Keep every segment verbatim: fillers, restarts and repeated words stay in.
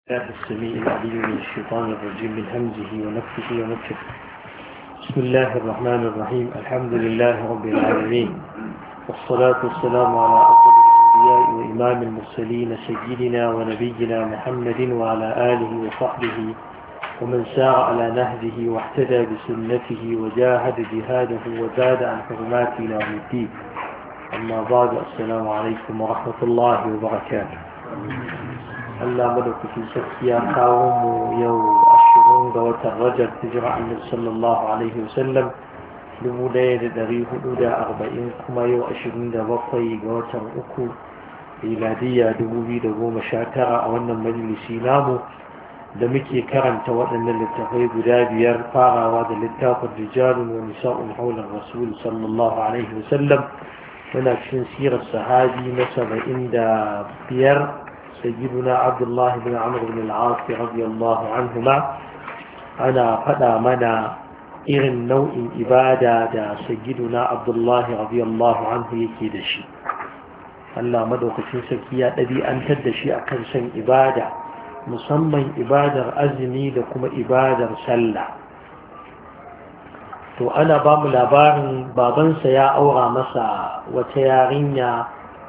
الله السميع العليم من الشيطان الرجيم من همزه ونفسه ونفسه. بسم الله الرحمن الرحيم. الحمد لله رب العالمين، والصلاة والسلام على أفضل الأنبياء وإمام المرسلين سيدنا ونبينا محمد وعلى آله وصحبه ومن سار على نهجه واهتدى بسنته وجاهد جهاده وزاد عن حرمات إلى يوم الدين. أما بعد، السلام عليكم ورحمة الله وبركاته. Allah madaukakin sarki ya kawo mu yau ashirin ga watan Rajab hijira annabi sallallahu alaihi wasallam dubu ɗaya da ɗari hudu da arba'in, kuma yau ashirin da bakwai ga watan uku miladiyya dubu biyu da goma sha tara a wannan majalisi namu da muke karanta waɗannan littafai guda biyar, farawa da littafin rijalun wa nisa'un haular rasul sallallahu alaihi wasallam. muna cikin sirar sahabi na saba'in da biyar سيدنا عبد الله بن عمرو بن العاص رضي الله عنهما. أنا فدا منا إرن نوع إبادة دا سيدنا عبد الله رضي الله عنه يكي دشي الله مدوك سنسكيا الذي أنت دشي أكن سن إبادة مسمى إبادة أزمي لكم إبادة سلة. to ana ba mu labarin babansa ya aura masa wata yarinya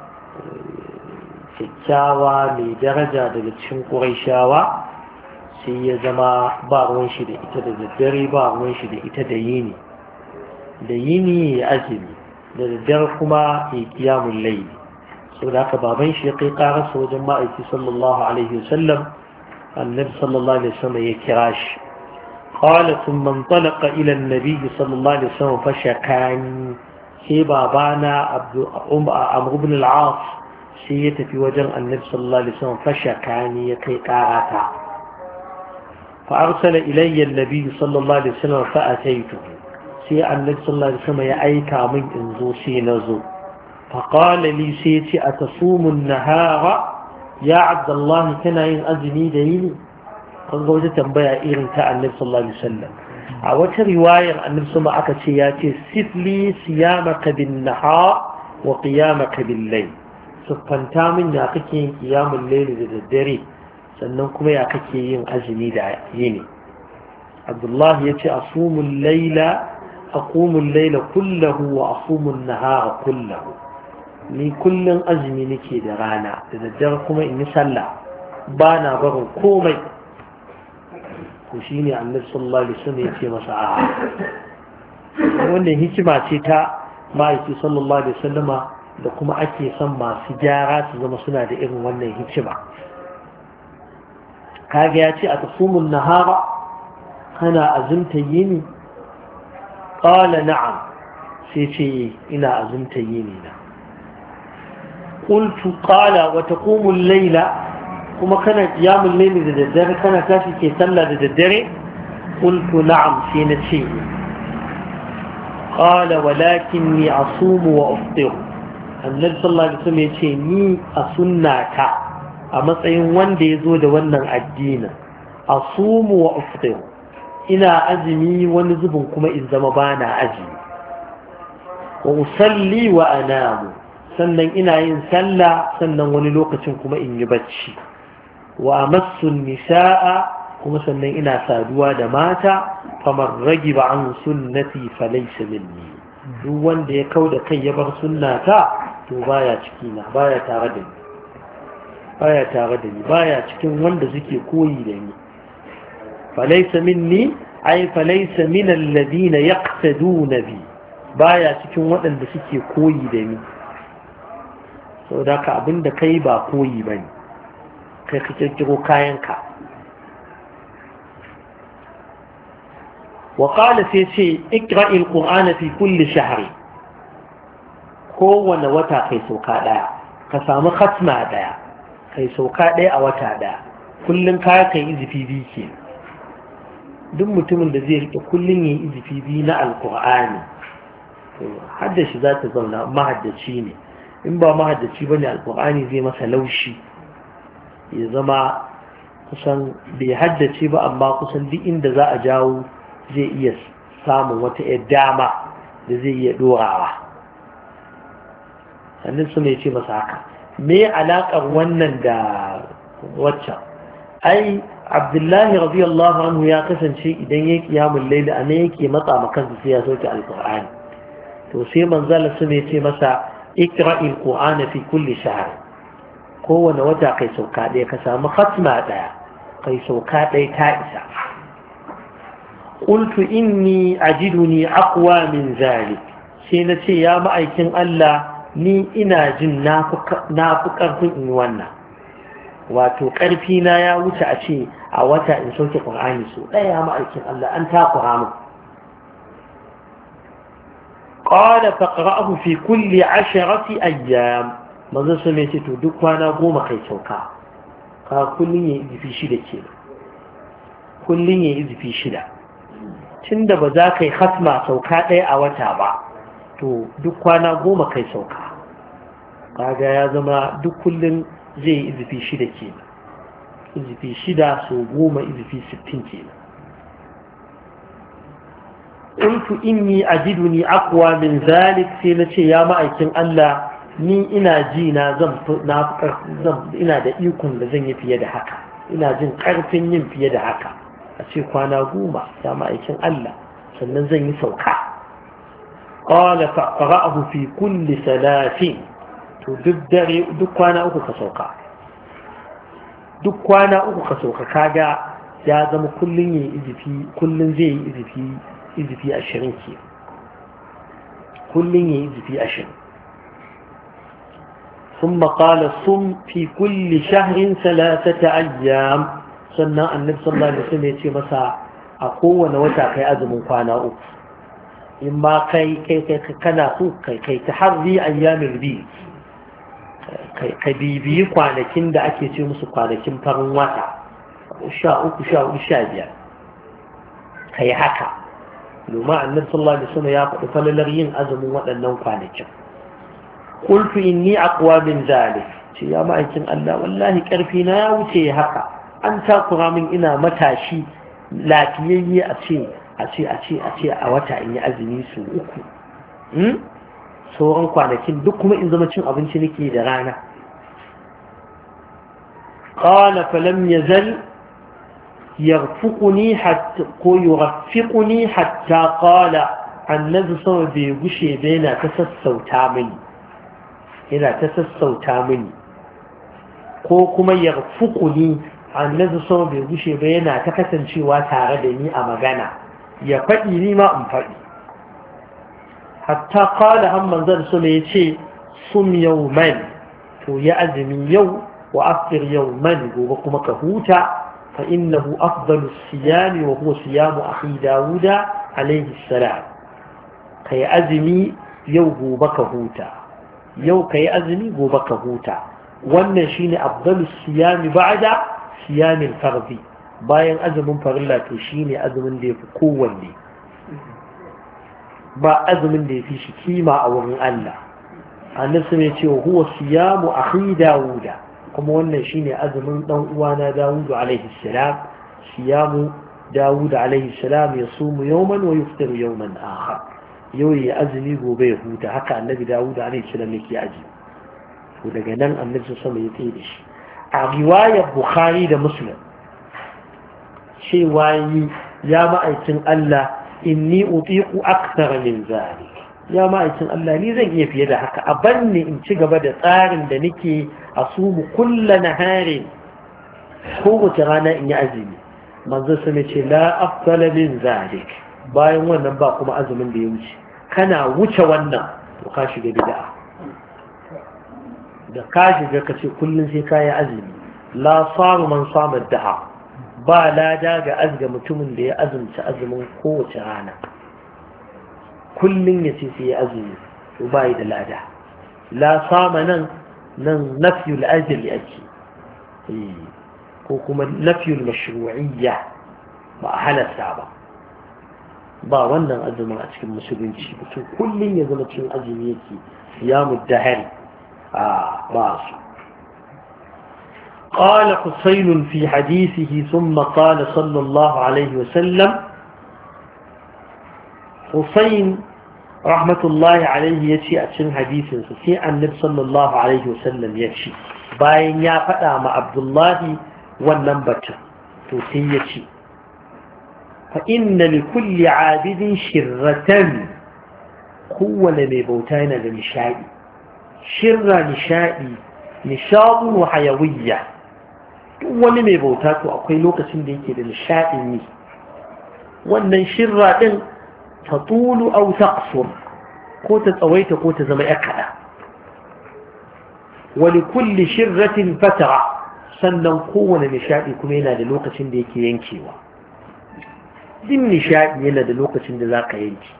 kyakkyawa mai daraja daga cikin ƙurayshawa, sai ya zama ba ruwan shi da ita da daddare, ba ruwan shi da ita da yini da yini ya azumi, da daddare kuma ya kiyamun laili. sau da haka baban shi ya kai ƙararsa wajen ma'aiki sallallahu alaihi wasallam. annabi sallallahu alaihi wasallam ya kira shi. قال ثم انطلق إلى النبي صلى الله عليه وسلم فشكاني. sai babana عمرو بن العاص sai ya tafi wajen annabi sallallahu alaihi wasallam fashakani ya kai karata. fa arsala ilayya annabi sallallahu alaihi wasallam fa ataitu. sai annabi sallallahu alaihi wasallam ya aika min in zo, sai na zo. fa qala li sai ya ce atasumu an-nahara ya abdullah, kana yin azumi da yini? an ga wata tambaya irin ta annabi sallallahu alaihi wasallam. a wata riwayar annabi sama aka ce ya ce sifli siyamaka bin nahar wa qiyamaka bil layl. siffanta min ya kake yin kiyamun laili da daddare, sannan kuma ya kake yin azumi da yini. abdullahi ya ce asumul laila aqumul laila kullahu wa asumul nahara kullahu. ni kullum azumi nake da rana, da daddare kuma in yi sallah, ba na barin komai. to shine annabi sallallahu alaihi wasallam ya ce masa a wannan hikima ce ta ma'aiki sallallahu alaihi wasallama, da kuma ake son masu gyara su zama suna da irin wannan hikima. kaga ya ce a tasumun nahara, kana azumta yini? qala na'am, sai ce ina azumta yini na. qultu qala wa taqumu al-layla, kuma kana qiyamul layli da daddare, kana tashi ke sallah da daddare? qultu na'am, sai na ce. qala walakinni asumu wa afṭiru. annabi sallallahu alaihi wasallam ya ce ni a sunnata, a matsayin wanda ya zo da wannan addinin, asumu wa afṭiru, ina azumi wani zubin kuma in zama bana azumi. wa usalli wa anamu, sannan ina yin sallah, sannan wani lokacin kuma in yi bacci. wa amassu nisaa, kuma sannan ina saduwa da mata. faman ragiba an sunnati falaysa minni. duk wanda ya kauda kai ya bar sunnata, to baya ciki na, baya tare da ni, baya tare da ni, baya cikin wanda suke koyi da ni. falaysa minni ay falaysa min alladhina yaqtaduna bi, baya cikin waɗanda suke koyi da ni. saboda ka abinda kai ba koyi bane, kai ka kirkiro kayanka. wa qala sai ce iqra'il qur'ana fi kulli shahri, kowane wata kai sauka daya, ka samu khatma daya, kai sauka daya a wata daya, kullun ka kai izifi biyu ke. duk mutumin da zai rike kullun yin izifi biyu na alqur'ani, to haddashi za ta zauna, mahaddaci ne. in ba mahaddaci bane, alqur'ani zai masa laushi, ya zama kusan bai haddace ba, amma kusan duk inda za a jawo zai iya samun wata yar dama da zai iya dorawa. sannan su ne ce masa haka. me alaƙar wannan da waccan? ai abdullahi radiyallahu anhu ya kasance idan ya kiyamul layli a ne yake matsa makansa sai ya soke alqur'ani to sai manzala sun ya ce masa ikra'il qur'ana fi kulli shahr kowane wata kai sauka ɗaya ka samu khatma ɗaya kai sauka ɗaya ta isa qultu inni ajiduni aqwa min zalik sai na ce ya ma'aikin Allah ni ina jin na fi ƙarfin in wannan wato ƙarfi na ya wuce a ce a wata in sauke ƙur'ani so ɗaya ma'aikin Allah an takura mu qala faqra'ahu fi kulli asharati ayyam manzo sai mai ce to duk kwana goma kai sauka ka kullun yayi izifi shida ke kullun yayi izifi shida tunda ba za ka yi khatma sauka ɗaya a wata ba to duk kwana goma kai sauka kaga ya zama duk kullun zai yi izifi shida ke izifi shida so goma izifi sittin ke ƙultu inni ajiduni aqwa min zalik sai na ce ya ma'aikin Allah ni ina ji na zan ina da ikon da zan yi fiye da haka ina jin ƙarfin yin fiye da haka a ce kwana goma ya ma'aikin Allah sannan zan yi sauka qala faqra'ahu fi kulli salatin to duk dare duk kwana uku ka sauka duk kwana uku ka sauka kaga ya zama kullun yayi izifi kullun zai yi izifi izifi ashirin ke kullun yayi izifi ashirin ثم قال صم في كل شهر ثلاثة أيام سنة النبي صلى الله عليه وسلم يتي مسا أقوى نوتا كي أزم كوانا أوك إما كي كي كي كنا كي كي تحري أيام البيت ka bibiyi kwanakin da ake ce musu kwanakin farin wata sha uku sha uku sha biyar ka yi haka domin annabi sallallahu alaihi wasallam ya faɗi falalar yin azumin waɗannan kwanakin qultu inni aqwa min zalik ce ya ma'aikin Allah wallahi karfi na ya wuce haka an takura min ina matashi lafiyayye a ce a ce a ce a ce a wata in yi azumi su uku sauran kwanakin duk kuma in zama cin abinci nake da rana qala falam yazal yarfuquni hatta ko yuraffiquni hatta qala annabi sau bai gushe da yana ta sassauta mini yana ta sassauta mini ko kuma yarfuquni annabi sau bai gushe ba yana ta kasancewa tare da ni a magana ya faɗi ni ma in faɗi hatta qala hamman zan so ne yace sum yawman to ya azumi yau wa aftir yawman gobe kuma ka huta fa innahu afdalu siyami wa huwa siyamu akhi dauda alayhi salam kai azumi yau gobe ka huta yau kai azumi gobe ka huta wannan shine afdalu siyami ba'da siyamin fardi bayan azumin farilla to shine azumin da yafi kowanne ba azumin da yafi shi kima a wurin Allah annabi ne ce huwa siyamu akhi dauda kuma wannan shine azumin dan uwana Dawud alaihi salam siyamu Dawud alaihi salam yasumu yawman wa yuftiru yawman akhar yau ya azumi gobe ya huta haka annabi Dawud alaihi salam yake aji to daga nan annabi sallallahu alaihi wasallam ya tsaye da shi a riwayar Bukhari da Muslim cewa yi ya ma'aikin Allah inni utiqu akthara min zalik ya ma'aikin Allah ni zan iya fiye da haka a banne in ci gaba da tsarin da nake asumu kulla nahari kowace rana in yi azumi manzo sai ce la afdala min zalik bayan wannan ba kuma azumin da ya wuce kana wuce wannan to ka shiga bid'a da ka shiga kace kullun sai ka yi azumi la samu man sama daha ba lada ga azga mutumin da ya azumci azumin kowace rana kullum ya ce sai ya azumi to bai da lada la sama nan nan nafyul ajli ake ko kuma nafyul mashru'iyya ba halasta ba ba wannan azumin a cikin musulunci mutum kullum ya zama cikin azumi yake siyamu dahari a ba su قال حسين في حديثه ثم قال صلى الله عليه وسلم حسين رحمة الله عليه يشي أتشن حديثا سي النبي صلى الله عليه وسلم يشي باين يا فتا مع عبد الله wannan batun to sai ya ce fa inna li kulli abidin shirratan kowane mai bauta yana da nishadi shirra nishadi nishadun wa hayawiyya duk wani mai bauta to akwai lokacin da yake da nishadin yi wannan shirra din ta tulu aw taqsur ko ta tsawaita ko ta zama yakada wa li kulli shirratin fatara sannan kowane nishadi kuma yana da lokacin da yake yankewa din nishadi yana da lokacin da zaka yanke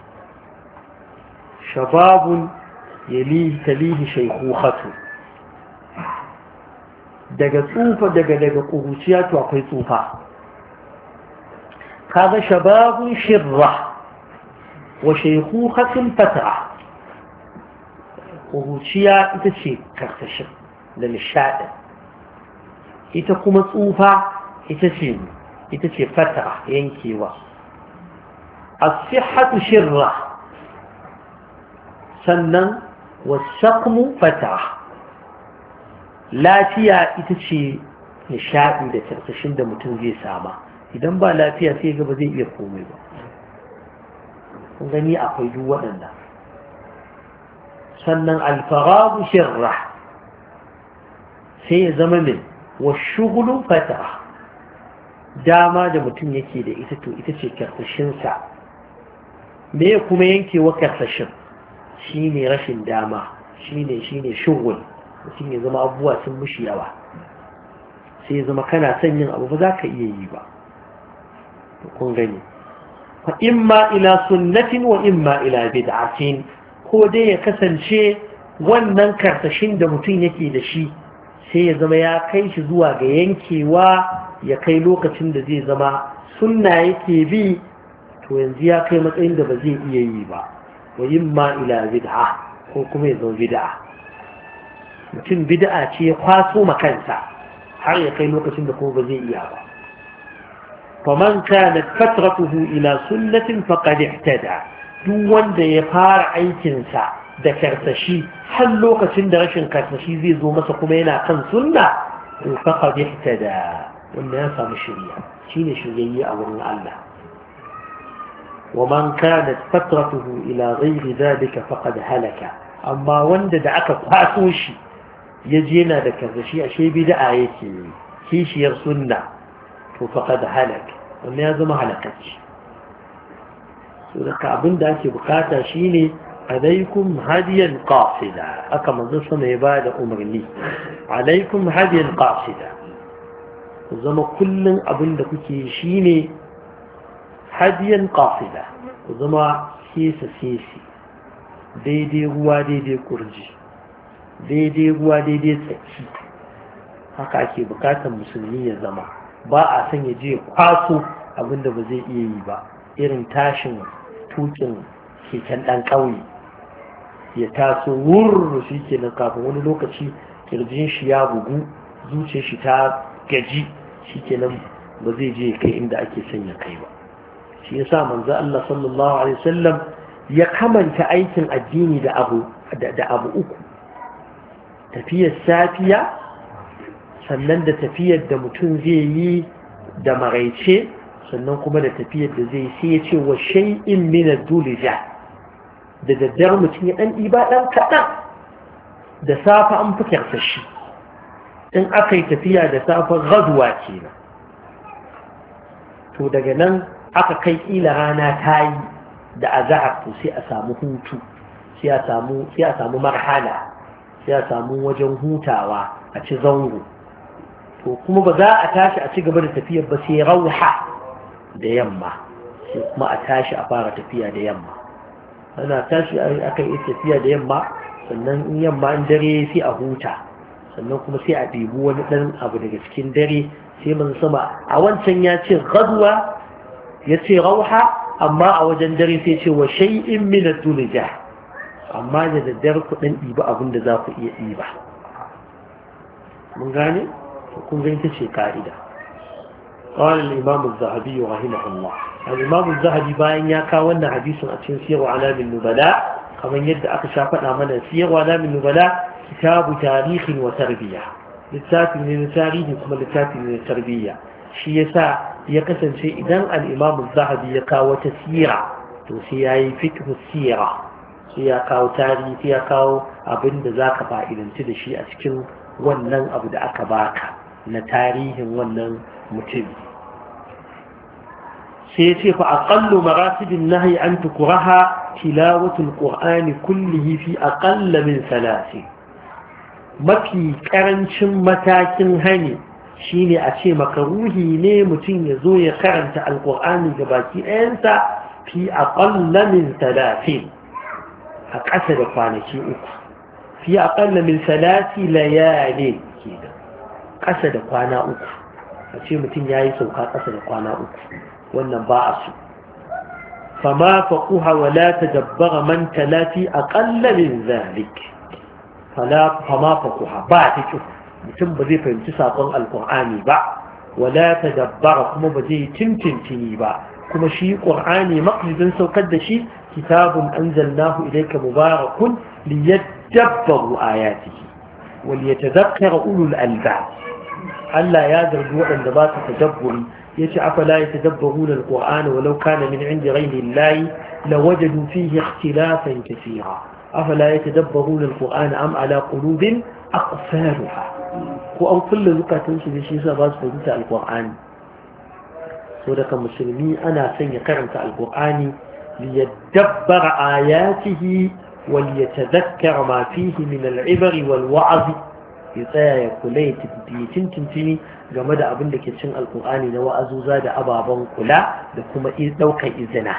shababun yalihi talihi shaykhukhatu daga tsufa daga daga kuruciya to akwai tsufa kaga shababun shirra wa shaykhukhatun fatra kuruciya ita ce karkashin da nishadi ita kuma tsufa ita ce ita ce fatra yankewa as-sihhatu shirra sannan was-saqmu fatra lafiya ita ce nishaɗi da tarsashin da mutum zai sama idan ba lafiya sai ga ba zai iya komai ba kun gani akwai duk waɗanda sannan alfaragu shirra sai ya zama min wa shugulu fata dama da mutum yake da ita to ita ce karsashinsa me kuma yankewa karsashin shine rashin dama shine shine shugul mutum ya zama abubuwa sun mushi yawa sai ya zama kana son yin abu ba za ka iya yi ba kun gani fa imma ila sunnatin wa imma ila bid'atin ko dai ya kasance wannan kartashin da mutum yake da shi sai ya zama ya kai shi zuwa ga yankewa ya kai lokacin da zai zama sunna yake bi to yanzu ya kai matsayin da ba zai iya yi ba wa imma ila bid'a ko kuma ya zama bid'a mutum bid'a ce ya kwaso makansa har ya kai lokacin da kuma ba zai iya ba faman kanat fatratuhu ila sunnatin faqad ihtada duk wanda ya fara aikin sa da karsashi har lokacin da rashin karsashi zai zo masa kuma yana kan sunna to faqad ihtada wanda ya samu shari'a shine shiriyyi a wurin Allah ومن كانت فترته إلى غير ذلك فقد هلك أما وند دعك قاسوشي يجينا ذكر شيء شيء بدعة يكي كيش يرسلنا فقد هلك وما يزم هلكتش سورة كعبين داك بقاتا شيني عليكم هديا قاصدا أكما نصن عبادة أمرني عليكم هديا قاصدا وزم كل أبن دكي شيني هديا قاصدا وزم سيس سيسي ديدي هو ديدي كرجي daidai ruwa daidai tsaki haka ake bukatar musulmi ya zama ba a son ya je kwaso abinda ba zai iya yi ba irin tashin tukin keken dan ƙauye ya taso wurru shi ke nan kafin wani lokaci kirjin shi ya bugu zuciyar shi ta gaji shi ke nan ba zai je kai inda ake son ya kai ba shi yasa manzo Allah sallallahu alaihi wasallam ya kamanta aikin addini da abu da abu uku tafiyar safiya sannan da tafiyar da mutum zai yi da maraice sannan kuma da tafiyar da zai sai ya ce wa shay'in min ad-dulja da daddare mutum ya dan diba dan kadan da safa an fikirta shi in aka yi tafiya da safa gaduwa kenan to daga nan aka kai kila rana tayi da azhar to sai a samu hutu sai a samu sai a samu marhala sai a samu wajen hutawa a ci zango to kuma ba za a tashi a ci gaba da tafiyar ba sai rauha da yamma sai kuma a tashi a fara tafiya da yamma ana tashi aka yi tafiya da yamma sannan in yamma in dare sai a huta sannan kuma sai a ɗebi wani ɗan abu daga cikin dare sai mun sama a wancan ya ce gazuwa ya ce rauha amma a wajen dare sai ce wa shay'in min ad-dulja amma da daddare ku dan ɗiba abin da za ku iya ɗiba mun gane kun ga ita ce ka'ida قال الإمام الذهبي رحمه الله الإمام الذهبي باين يا كاونا حديث أتين سير علام النبلاء كما يد أكشافنا من سير علام النبلاء كتاب تاريخ وتربية littafi ne na tarihi kuma littafi ne na tarbiyya. shi yasa ya kasance idan al-Imam az-Zahabi ya kawo ta sira to sai yayi fiqh sira sai ya kawo tarihi sai ya kawo abinda zaka fa'idanci da shi a cikin wannan abu da aka baka na tarihin wannan mutum. sai ya ce fa aqallu maratibin nahyi an tukraha tilawatul qur'ani kullihi fi aqall min thalathi. mafi karancin matakin hani shine a ce makaruhi ne mutum ya zo ya karanta alqur'ani ga baki ɗayansa fi aqall min thalathi, a ƙasa da kwanaki uku. fi aqall min thalathi layali, kenan ƙasa da kwana uku. a ce mutum yayi sauka ƙasa da kwana uku, wannan ba a so. fama faquha wa la tadabbara man talati aqalla min zalik. fala fama faquha ba ta ki mutum ba zai fahimci sakon alqur'ani ba, wala tadabbara kuma ba zai tintintini ba. kuma shi qur'ani maqsidin saukar da shi kitabun anzalnahu ilayka mubarakun liyadabbaru ayatihi wal yatadhakkara ulul albab. Allah ya zargi waɗanda ba su tadabburi yace afala yatadabbaruna alqur'ana walau kana min 'indi ghayri allahi lawajadu fihi ikhtilafan kaseera afala yatadabbaruna alqur'ana am ala qulubin aqfaluha. ko an kullu zukatun su ne shi yasa ba su fahimta alqur'ani. so daga musulmi ana son ya karanta alqur'ani liyadabbara ayatihi wal yatadhakkara ma fihi min al'ibar wal wa'z. ya tsaya ya kula ya tintintini game da abin da ke cin alkur'ani na wa'azuza da ababen kula da kuma ɗaukar izina.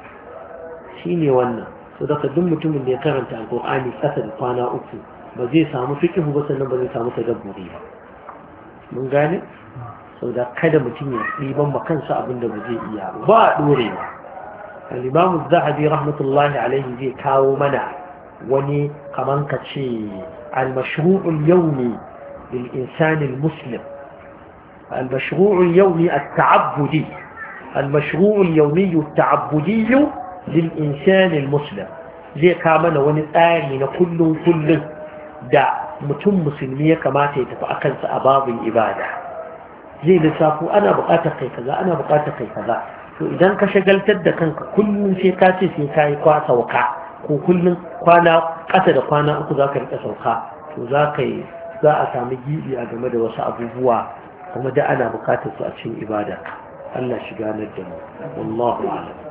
shi ne wannan. so daga duk mutumin da ya karanta alkur'ani ƙasa da kwana uku ba zai samu fikihu ba, sannan ba zai samu tadabburi ba. mun gane? sau da kada mutum ya ɗiban ma kansa abin da ba zai iya ba a ɗorewa. al-Imam az-Zahabi rahmatullahi alaihi zai kawo mana wani kaman ka ce المشروع اليومي للإنسان المسلم، المشروع اليومي التعبدي، المشروع اليومي التعبدي للإنسان المسلم. زي كامنا ونتآلين كل كل دا متم مسلمية كما تتفأكل سأباب الإبادة. زي لسافو أنا بقاتك كذا أنا بقاتك كذا. فإذا كشغلت دكانك كل في كاتي في كاي كواسا وكا ko kullum kwana ƙasa da kwana uku za ka rika sauka, to za ka yi za a sami gibi a game da wasu abubuwa kuma da ana bukatar su a cikin ibada. Allah shiga na da mu wallahu a'lam.